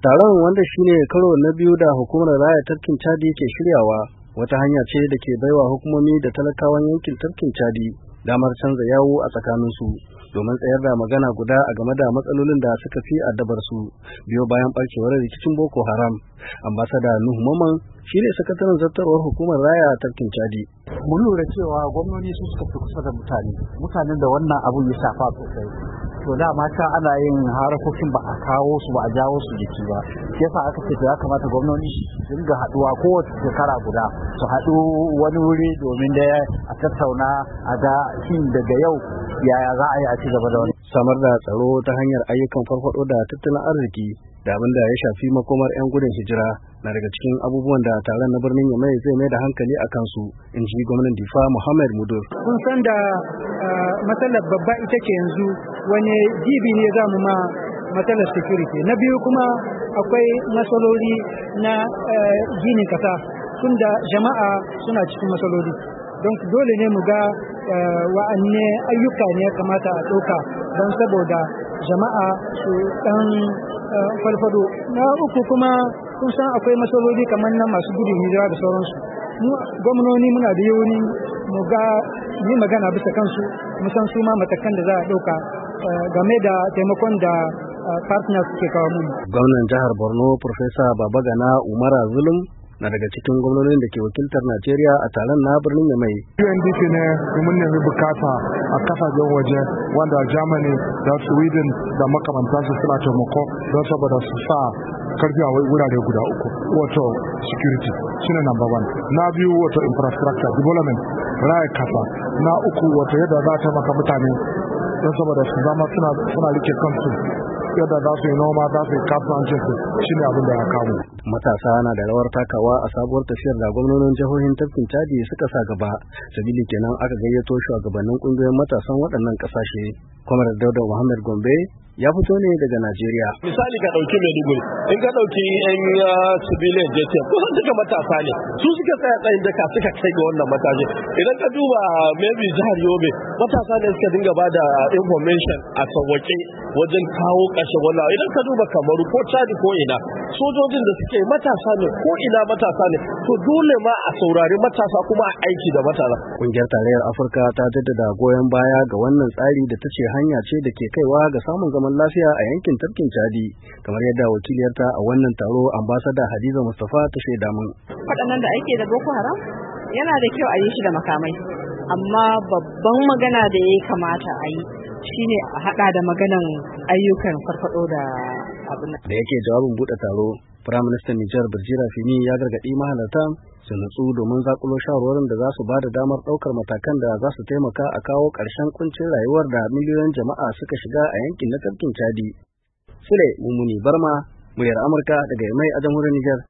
Taron, wanda shine karo na biyu da hukumar raya tafkin Chadi ke shiryawa, wata hanya ce da ke baiwa hukumomi da talakawan yankin tafkin Chadi damar canza yawo a tsakaninsu domin tsayar da magana guda a game da matsalolin da suka fi addabar su biyo bayan barkewar rikicin Boko Haram. Ambasada Nuhu Maman shine sakataren zartarwar hukumar raya tafkin Chadi. Mun lura cewa gwamnati su suka fi kusa da mutanen da wannan abu ya shafa sosai. To da mata ana yin harakokin ba a kawo su ba a jawo su jiki ba, shi yasa aka ce ya kamata gwamnati su dinga haduwa kowace shekara guda su haɗu wani wuri domin da a tattauna a ga shin daga yau yaya za a yi a ci gaba da wani. Samar da tsaro ta hanyar ayyukan farfado da tattalin arziki da abin da ya shafi makomar 'yan gudun hijira na daga cikin abubuwan da taron na birnin Yamai zai mai da hankali a kansu, in ji gwamnan Difa Muhammad Mudur. Kun san da matsalar babba ita ce yanzu wani jibi ne za mu ma matsalar security. Na biyu kuma akwai matsaloli na ginin kasa, tunda jama'a suna cikin matsaloli. Don dole ne mu ga wa'anne ayyuka ne ya kamata a ɗauka don saboda jama'a su ɗan farfado. Na uku kuma kun san akwai matsaloli kamar na masu gudun hijira da sauransu. Mu gwamnoni muna da yawuni mu ga yi magana bisa kansu, mu san su ma matakan da za a ɗauka game da taimakon da partners suke kawo mu. Gwamnan jihar Borno Profesa Babagana Umara Zulum na daga cikin gwamnonin da ke wakiltar Najeriya a taron na birnin Yamai. UNDP ne mun nemi bukata a kasashen waje wanda Germany da Sweden da makamantansu suna taimako don saboda su sa karfi a wurare guda uku, wato security shine number one, na biyu wato infrastructure development raya kasa, na uku wato yadda za ta maka mutane don saboda su zama suna rike kansu, yadda za su yi noma, za su yi kasuwancin su, shine abin da ya kawo. Matasa na da rawar takawa a sabuwar tafiyar da gwamnonin jihohin tafkin Chadi suka sa gaba, sabili kenan aka gayyato shugabannin kungiyoyin matasan waɗannan ƙasashe. Kwamar Dauda Muhammad Gombe ya fito ne daga Najeriya. Misali ka ɗauki Maiduguri, in ka ɗauki yan civilian JTF, kusan duka matasa ne, su suka tsaya tsayin daka suka kai ga wannan matashi. Idan ka duba maybe jihar Yobe, matasa ne suka dinga ba da information a sauwaƙe wajen kawo ƙarshen wannan. Idan ka duba Kamaru ko Chadi ko ina, sojojin da suke matasa ne ko ina matasa ne, to dole ma a saurari matasa kuma a aiki da matasa. Ƙungiyar Tarayyar Afirka ta jaddada goyon baya ga wannan tsari da ta ce hanya ce da ke kaiwa ga samun zaman lafiya a yankin tafkin Chadi, kamar yadda wakiliyarta a wannan taro ambasada Hadiza Mustafa ta shaida mun. Waɗannan da ake da Boko Haram yana da kyau a yi shi da makamai, amma babban magana da ya kamata a yi shine a haɗa da maganan ayyukan farfado da abin da yake jawabin buɗe taro. Firaministan Nijar Birjira Fini ya gargaɗi mahalarta su natsu domin zakulo shawarwarin da za su ba da damar ɗaukar matakan da za su taimaka a kawo ƙarshen kuncin rayuwar da miliyoyin jama'a suka shiga a yankin na tafkin Chadi. Sule Mumuni Barma, muryar Amurka daga Yamai a jamhuriyar Nijar.